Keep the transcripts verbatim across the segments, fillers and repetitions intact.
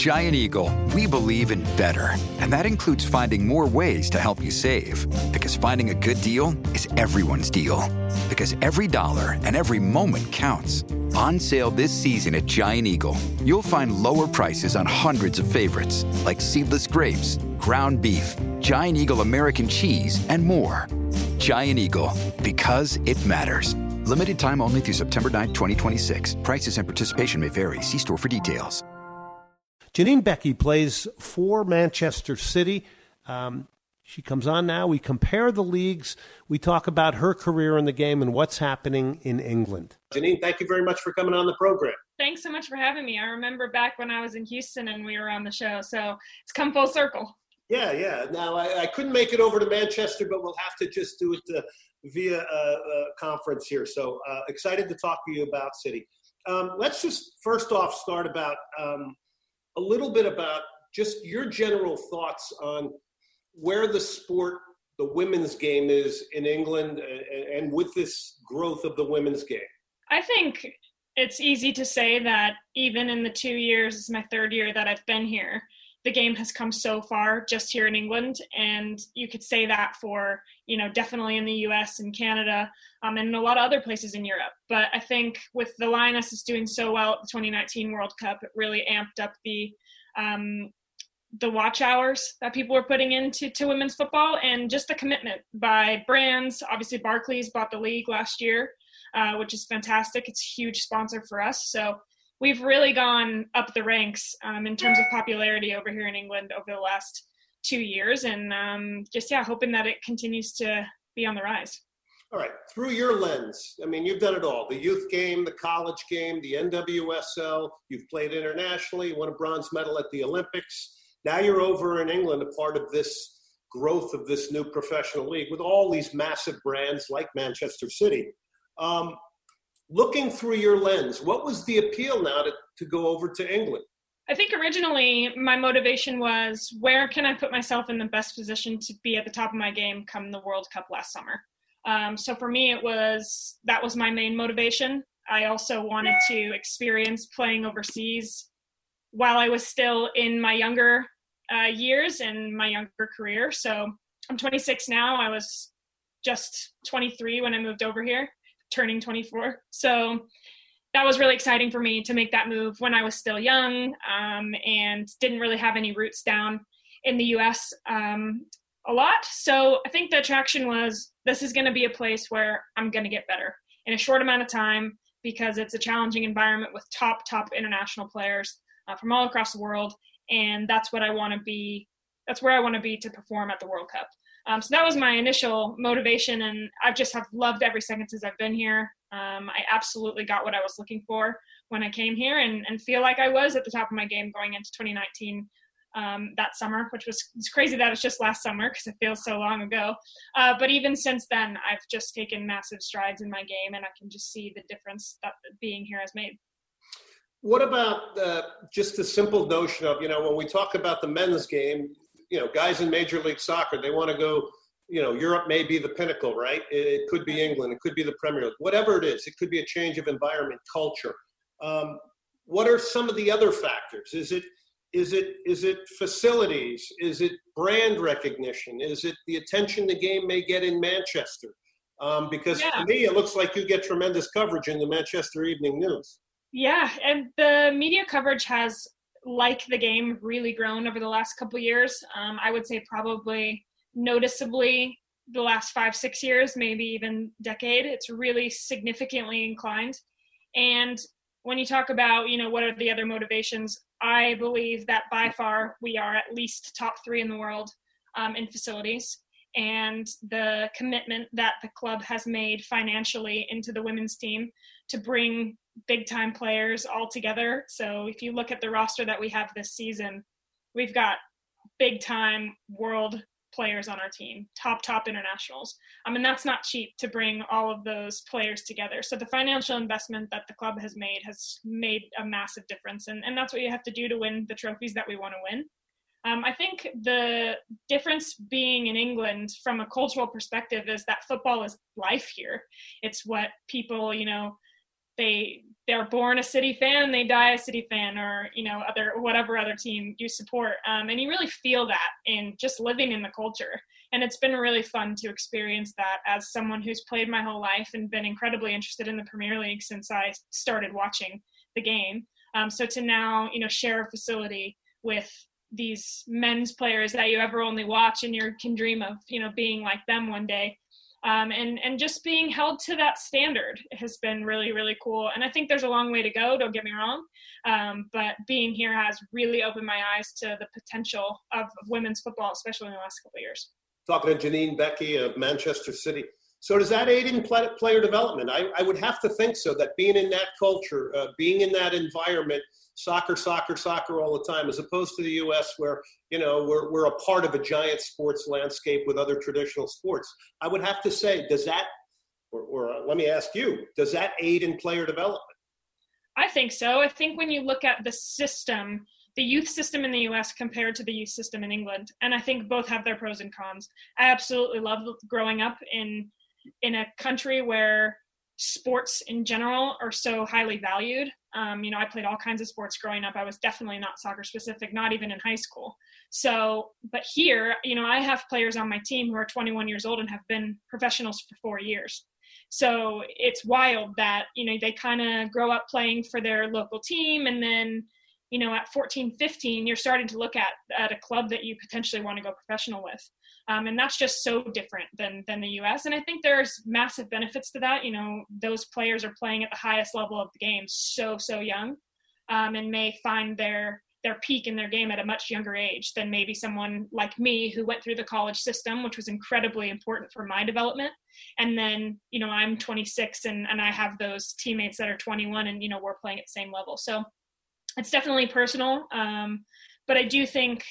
Giant Eagle, we believe in better. And that includes finding more ways to help you save. Because finding a good deal is everyone's deal. Because every dollar and every moment counts. On sale this season at Giant Eagle, you'll find lower prices on hundreds of favorites, like seedless grapes, ground beef, Giant Eagle American cheese, and more. Giant Eagle, because it matters. Limited time only through September ninth, twenty twenty-six. Prices and participation may vary. See store for details. Janine Beckie plays for Manchester City. Um, she comes on now. We compare the leagues. We talk about her career in the game and what's happening in England. Janine, thank you very much for coming on the program. Thanks so much for having me. I remember back when I was in Houston and we were on the show, so it's come full circle. Yeah, yeah. Now, I, I couldn't make it over to Manchester, but we'll have to just do it uh, via a uh, uh, conference here. So uh, excited to talk to you about City. Um, let's just first off start about um, – a little bit about just your general thoughts on where the sport, the women's game is in England and, and with this growth of the women's game. I think it's easy to say that even in the two years, this is my third year that I've been here, the game has come so far just here in England. And you could say that for, you know, definitely in the U S and Canada um, and a lot of other places in Europe. But I think with the Lionesses doing so well at the twenty nineteen World Cup, it really amped up the um, the watch hours that people were putting into to women's football and just the commitment by brands. Obviously, Barclays bought the league last year, uh, which is fantastic. It's a huge sponsor for us. So we've really gone up the ranks um, in terms of popularity over here in England over the last two years. And um, just, yeah, hoping that it continues to be on the rise. All right. Through your lens, I mean, you've done it all. The youth game, the college game, the N W S L. You've played internationally, you won a bronze medal at the Olympics. Now you're over in England, a part of this growth of this new professional league with all these massive brands like Manchester City. Um, looking through your lens, what was the appeal now to, to go over to England? I think originally my motivation was, where can I put myself in the best position to be at the top of my game come the World Cup last summer? Um, so for me, it was, that was my main motivation. I also wanted to experience playing overseas while I was still in my younger uh, years and my younger career. So I'm twenty-six now. I was just twenty-three when I moved over here, turning twenty-four. So that was really exciting for me to make that move when I was still young um, and didn't really have any roots down in the U S um, a lot. So I think the attraction was, this is going to be a place where I'm going to get better in a short amount of time because it's a challenging environment with top, top international players uh, from all across the world. And that's what I want to be. That's where I want to be to perform at the World Cup. Um, so that was my initial motivation. And I just have loved every second since I've been here. Um, I absolutely got what I was looking for when I came here and, and feel like I was at the top of my game going into twenty nineteen um, that summer, which was it's crazy that it's just last summer because it feels so long ago. Uh, but even since then, I've just taken massive strides in my game and I can just see the difference that being here has made. What about uh, just the simple notion of, you know, when we talk about the men's game, you know, guys in Major League Soccer, they want to go, you know, Europe may be the pinnacle, right? It could be England. It could be the Premier League. Whatever it is, it could be a change of environment, culture. Um, what are some of the other factors? Is it is it is it facilities? Is it brand recognition? Is it the attention the game may get in Manchester? Um, because yeah. to me, it looks like you get tremendous coverage in the Manchester Evening News. Yeah, and the media coverage has, like the game, really grown over the last couple of years. Um, I would say probably noticeably the last five, six years, maybe even decade. It's really significantly inclined. And when you talk about, you know, what are the other motivations, I believe that by far we are at least top three in the world um, in facilities. And the commitment that the club has made financially into the women's team to bring big time players all together. So if you look at the roster that we have this season, we've got big time world players on our team, top, top internationals. I mean, that's not cheap to bring all of those players together. So the financial investment that the club has made has made a massive difference. And, and that's what you have to do to win the trophies that we want to win. Um, I think the difference being in England from a cultural perspective is that football is life here. It's what people, you know, they they're born a City fan, they die a City fan, or, you know, other, whatever other team you support. Um, and you really feel that in just living in the culture. And it's been really fun to experience that as someone who's played my whole life and been incredibly interested in the Premier League since I started watching the game. Um, so to now, you know, share a facility with these men's players that you ever only watch and you can dream of, you know, being like them one day. Um, and, and just being held to that standard has been really, really cool. And I think there's a long way to go, don't get me wrong. Um, but being here has really opened my eyes to the potential of, of women's football, especially in the last couple of years. Talking to Janine Beckie of Manchester City. So does that aid in player development? I, I would have to think so, that being in that culture, uh, being in that environment, soccer, soccer, soccer all the time, as opposed to the U S where, you know, we're, we're a part of a giant sports landscape with other traditional sports. I would have to say, does that, or, or uh, let me ask you, does that aid in player development? I think so. I think when you look at the system, the youth system in the U S compared to the youth system in England, and I think both have their pros and cons. I absolutely love growing up in in a country where sports in general are so highly valued. Um, you know, I played all kinds of sports growing up. I was definitely not soccer specific, not even in high school. So, but here, you know, I have players on my team who are twenty-one years old and have been professionals for four years. So it's wild that, you know, they kind of grow up playing for their local team. And then, you know, at fourteen, fifteen, you're starting to look at, at a club that you potentially want to go professional with. Um, and that's just so different than, than the U S. And I think there's massive benefits to that. You know, those players are playing at the highest level of the game so, so young, um, and may find their, their peak in their game at a much younger age than maybe someone like me who went through the college system, which was incredibly important for my development. And then, you know, I'm twenty-six and, and I have those teammates that are twenty-one and, you know, we're playing at the same level. So it's definitely personal. Um, but I do think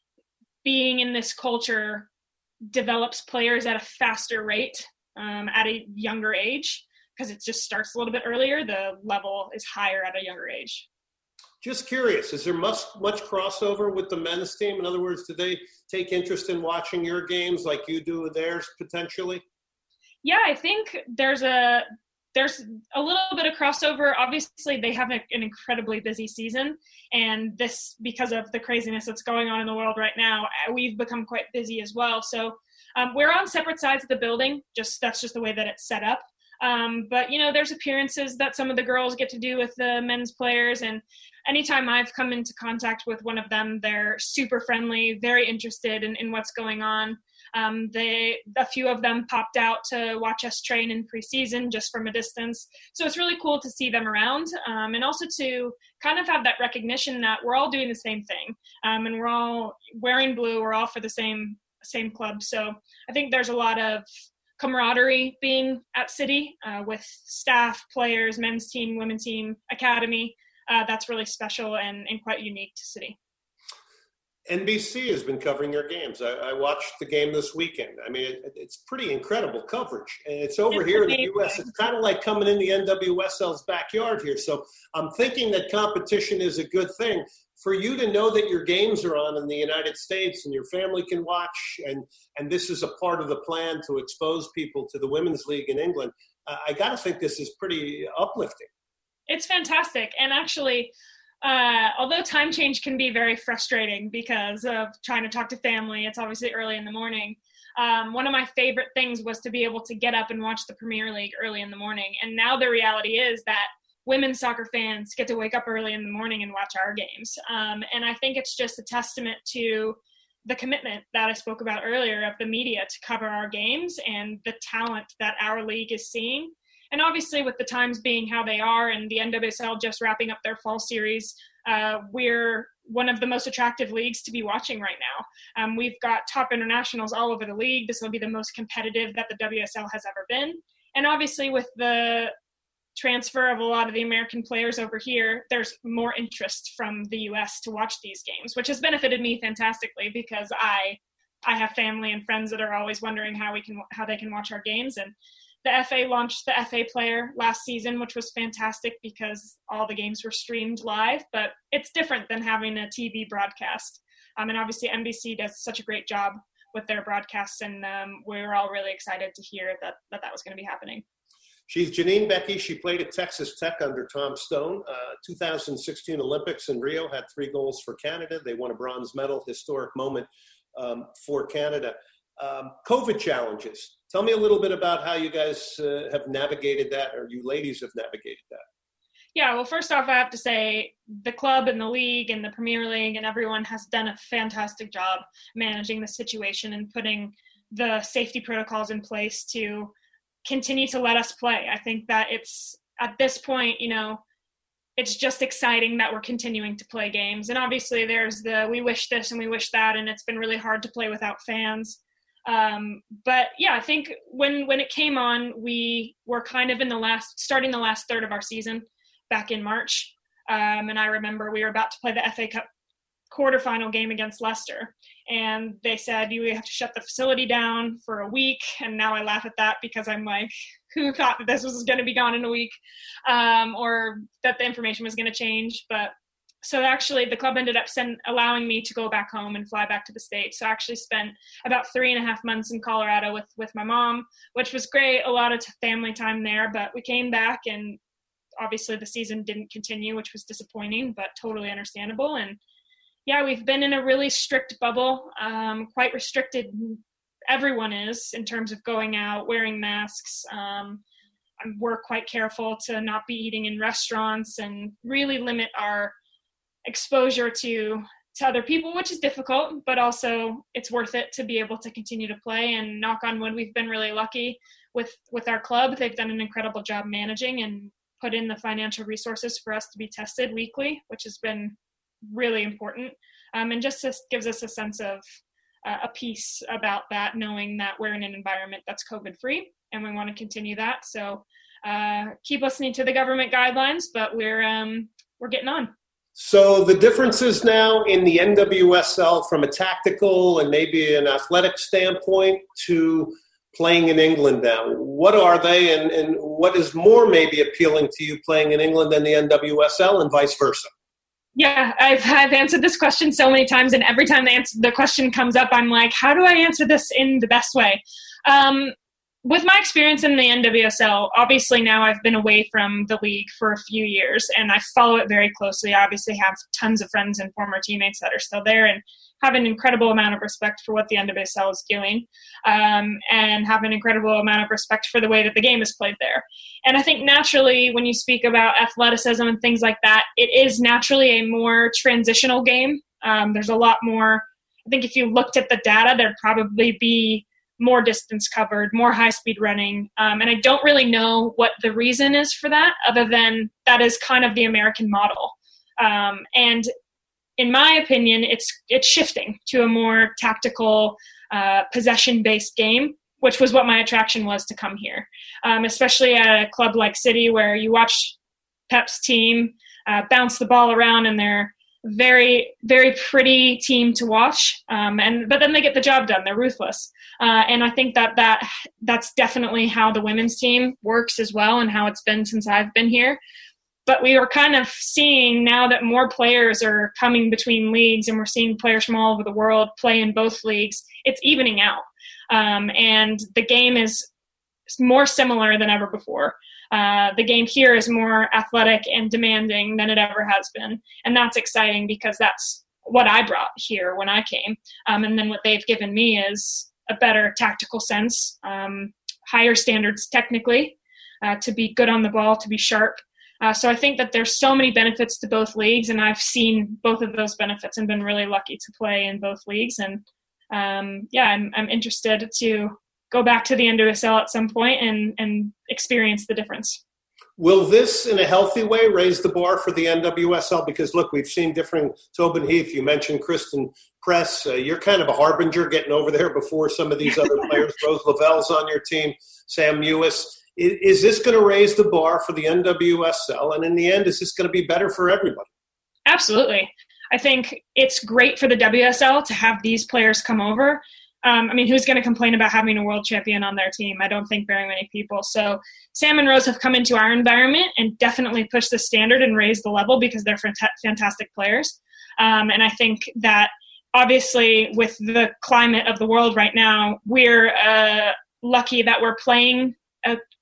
being in this culture develops players at a faster rate, um, at a younger age, because it just starts a little bit earlier. The level is higher at a younger age. Just curious, is there much, much crossover with the men's team? In other words, do they take interest in watching your games like you do theirs potentially? Yeah, I think there's a there's a little bit of crossover. Obviously, they have a, an incredibly busy season, and this, because of the craziness that's going on in the world right now, we've become quite busy as well. So um, we're on separate sides of the building. Just that's just the way that it's set up. Um, but, you know, there's appearances that some of the girls get to do with the men's players. And anytime I've come into contact with one of them, they're super friendly, very interested in, in what's going on. Um, they, a few of them popped out to watch us train in preseason just from a distance. So it's really cool to see them around, um, and also to kind of have that recognition that we're all doing the same thing, um, and we're all wearing blue. We're all for the same same club. So I think there's a lot of camaraderie being at City uh, with staff, players, men's team, women's team, academy. Uh, that's really special and, and quite unique to City. N B C has been covering your games. I, I watched the game this weekend. I mean, it, it's pretty incredible coverage. And it's over It's here amazing. in the U S. It's kind of like coming in the N W S L's backyard here. So I'm thinking that competition is a good thing. For you to know that your games are on in the United States and your family can watch, and, and this is a part of the plan to expose people to the Women's League in England, uh, I got to think this is pretty uplifting. It's fantastic. And actually, Uh, although time change can be very frustrating because of trying to talk to family, it's obviously early in the morning. Um, one of my favorite things was to be able to get up and watch the Premier League early in the morning. And now the reality is that women's soccer fans get to wake up early in the morning and watch our games. Um, and I think it's just a testament to the commitment that I spoke about earlier of the media to cover our games and the talent that our league is seeing. And obviously with the times being how they are and the N W S L just wrapping up their fall series, uh, we're one of the most attractive leagues to be watching right now. Um, we've got top internationals all over the league. This will be the most competitive that the W S L has ever been. And obviously with the transfer of a lot of the American players over here, there's more interest from the U S to watch these games, which has benefited me fantastically because I I have family and friends that are always wondering how we can how they can watch our games. And the F A launched the F A Player last season, which was fantastic because all the games were streamed live, but it's different than having a T V broadcast. Um, and obviously N B C does such a great job with their broadcasts, and um, we were all really excited to hear that that, that was going to be happening. She's Janine Beckie. She played at Texas Tech under Tom Stone. Uh, two thousand sixteen Olympics in Rio, had three goals for Canada. They won a bronze medal, historic moment um, for Canada. Um, COVID challenges. Tell me a little bit about how you guys uh, have navigated that, or you ladies have navigated that. Yeah, well, first off, I have to say the club and the league and the Premier League and everyone has done a fantastic job managing the situation and putting the safety protocols in place to continue to let us play. I think that it's at this point, you know, it's just exciting that we're continuing to play games. And obviously there's the, we wish this and we wish that, and it's been really hard to play without fans. Um, but yeah, I think when, when it came on, we were kind of in the last, starting the last third of our season back in March. Um, and I remember we were about to play the F A Cup quarterfinal game against Leicester, and they said you have to shut the facility down for a week. And now I laugh at that because I'm like, who thought that this was going to be gone in a week, um, or that the information was going to change? But so actually the club ended up send, allowing me to go back home and fly back to the States. So I actually spent about three and a half months in Colorado with with my mom, which was great, a lot of t- family time there. But we came back, and obviously the season didn't continue, which was disappointing, but totally understandable. And yeah, we've been in a really strict bubble, um, quite restricted. Everyone is in terms of going out, wearing masks. Um, we're quite careful to not be eating in restaurants and really limit our exposure to, to other people, which is difficult, but also it's worth it to be able to continue to play. And knock on wood, we've been really lucky with, with our club. They've done an incredible job managing and put in the financial resources for us to be tested weekly, which has been really important, um, and just gives us a sense of uh, a peace about that, knowing that we're in an environment that's COVID free, and we want to continue that. So uh, keep listening to the government guidelines, but we're um, we're getting on. So the differences now in the N W S L from a tactical and maybe an athletic standpoint to playing in England now, what are they, and, and what is more maybe appealing to you playing in England than the N W S L, and vice versa? Yeah, I've I've answered this question so many times, and every time the answer, the question comes up, I'm like, how do I answer this in the best way? Um, with my experience in the N W S L, obviously now I've been away from the league for a few years, and I follow it very closely. I obviously have tons of friends and former teammates that are still there, and have an incredible amount of respect for what the N W S L is doing, um, and have an incredible amount of respect for the way that the game is played there. And I think naturally when you speak about athleticism and things like that, it is naturally a more transitional game. Um, there's a lot more, I think if you looked at the data, there'd probably be more distance covered, more high-speed running. Um, and I don't really know what the reason is for that, other than that is kind of the American model. Um, and in my opinion, it's it's shifting to a more tactical, uh, possession-based game, which was what my attraction was to come here, um, especially at a club like City, where you watch Pep's team uh, bounce the ball around, and they're very, very pretty team to watch. Um, and but then they get the job done. They're ruthless, uh, and I think that that that's definitely how the women's team works as well, and how it's been since I've been here. But we are kind of seeing now that more players are coming between leagues, and we're seeing players from all over the world play in both leagues. It's evening out. Um, and the game is more similar than ever before. Uh, the game here is more athletic and demanding than it ever has been. And that's exciting because that's what I brought here when I came. Um, and then what they've given me is a better tactical sense, um, higher standards technically, uh, to be good on the ball, to be sharp. Uh, so I think that there's so many benefits to both leagues, and I've seen both of those benefits and been really lucky to play in both leagues. And um, yeah, I'm, I'm interested to go back to the N W S L at some point and, and experience the difference. Will this, in a healthy way, raise the bar for the N W S L? Because, look, we've seen different – Tobin Heath, you mentioned Kristen Press. Uh, you're kind of a harbinger getting over there before some of these other players. Rose Lavelle's on your team, Sam Mewis. Is, is this going to raise the bar for the N W S L? And in the end, is this going to be better for everybody? Absolutely. I think it's great for the W S L to have these players come over. Um, I mean, who's going to complain about having a world champion on their team? I don't think very many people. So Sam and Rose have come into our environment and definitely pushed the standard and raised the level because they're fantastic players. Um, and I think that obviously with the climate of the world right now, we're uh, lucky that we're playing a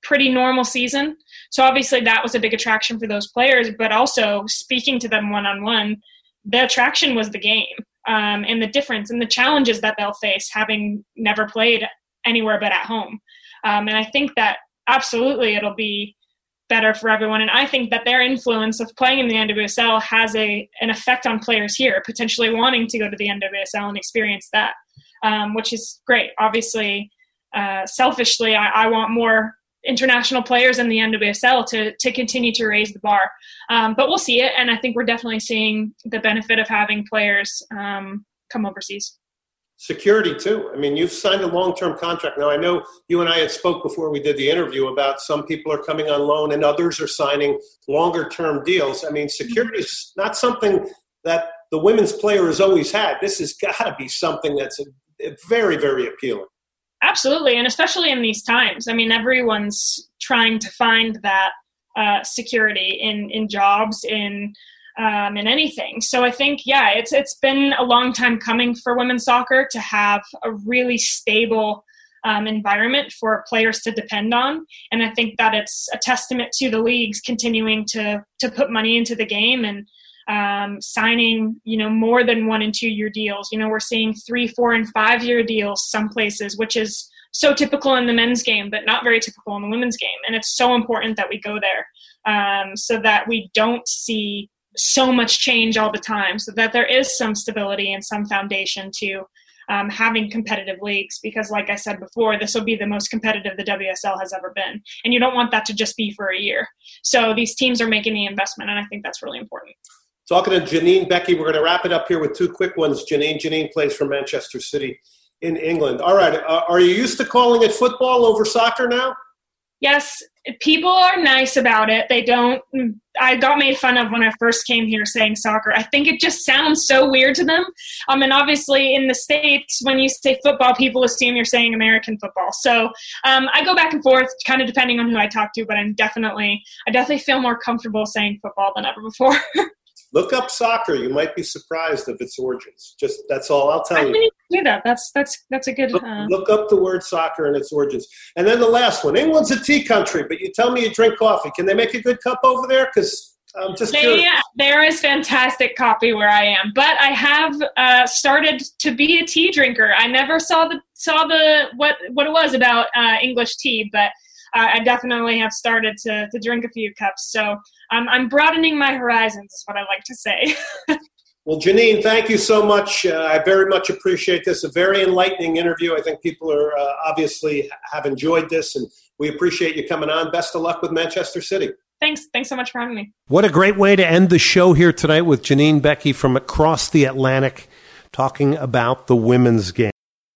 pretty normal season. So obviously that was a big attraction for those players, but also speaking to them one-on-one, the attraction was the game um, and the difference and the challenges that they'll face having never played anywhere but at home. Um, and I think that absolutely it'll be better for everyone. And I think that their influence of playing in the N W S L has a an effect on players here, potentially wanting to go to the N W S L and experience that, um, which is great. Obviously, uh, selfishly, I, I want more international players in the N W S L to to continue to raise the bar. Um, but we'll see it. And I think we're definitely seeing the benefit of having players um, come overseas. Security too. I mean, you've signed a long-term contract. Now, I know you and I had spoke before we did the interview about some people are coming on loan and others are signing longer-term deals. I mean, security is not something that the women's player has always had. This has got to be something that's a, a very, very appealing. Absolutely, and especially in these times. I mean, everyone's trying to find that uh, security in, in jobs, in Um, in anything. So I think, yeah, it's it's been a long time coming for women's soccer to have a really stable um, environment for players to depend on. And I think that it's a testament to the leagues continuing to to put money into the game and um, signing, you know, more than one and two year deals. You know, we're seeing three, four, and five year deals some places, which is so typical in the men's game, but not very typical in the women's game. And it's so important that we go there um, so that we don't see so much change all the time, so that there is some stability and some foundation to um, having competitive leagues, because like I said before, this will be the most competitive the W S L has ever been. And you don't want that to just be for a year. So these teams are making the investment, and I think that's really important. Talking to Janine Beckie, we're going to wrap it up here with two quick ones. Janine, Janine plays for Manchester City in England. All right, uh, are you used to calling it football over soccer now? Yes, people are nice about it. They don't – I got made fun of when I first came here saying soccer. I think it just sounds so weird to them. Um, and obviously in the States, when you say football, people assume you're saying American football. So um, I go back and forth kind of depending on who I talk to, but I'm definitely – I definitely feel more comfortable saying football than ever before. Look up soccer. You might be surprised of its origins. Just that's all I'll tell I you. I didn't do that. That's that's that's a good. Look, uh... look up the word soccer and its origins. And then the last one. England's a tea country, but you tell me you drink coffee. Can they make a good cup over there? Because I'm just they, curious. There is fantastic coffee where I am, but I have uh, started to be a tea drinker. I never saw the saw the what what it was about uh, English tea, but. Uh, I definitely have started to, to drink a few cups. So um, I'm broadening my horizons is what I like to say. Well, Janine, thank you so much. Uh, I very much appreciate this. A very enlightening interview. I think people are uh, obviously have enjoyed this, and we appreciate you coming on. Best of luck with Manchester City. Thanks. Thanks so much for having me. What a great way to end the show here tonight with Janine Beckie from across the Atlantic talking about the women's game.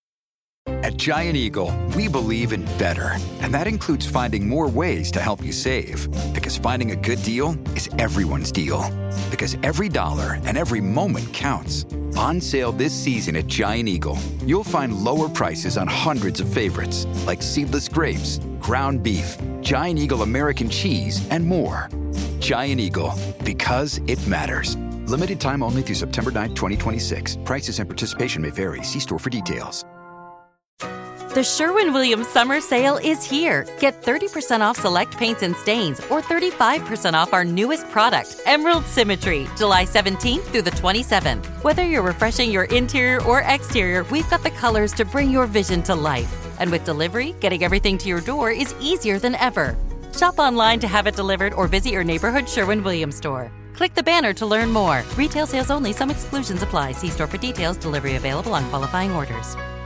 At Giant Eagle, we believe in better, and that includes finding more ways to help you save. Because finding a good deal is everyone's deal. Because every dollar and every moment counts. On sale this season at Giant Eagle, you'll find lower prices on hundreds of favorites, like seedless grapes, ground beef, Giant Eagle American cheese, and more. Giant Eagle, because it matters. Limited time only through September ninth, twenty twenty-six. Prices and participation may vary. See store for details. The Sherwin-Williams Summer Sale is here. Get thirty percent off select paints and stains or thirty-five percent off our newest product, Emerald Symmetry, July seventeenth through the twenty-seventh. Whether you're refreshing your interior or exterior, we've got the colors to bring your vision to life. And with delivery, getting everything to your door is easier than ever. Shop online to have it delivered or visit your neighborhood Sherwin-Williams store. Click the banner to learn more. Retail sales only. Some exclusions apply. See store for details. Delivery available on qualifying orders.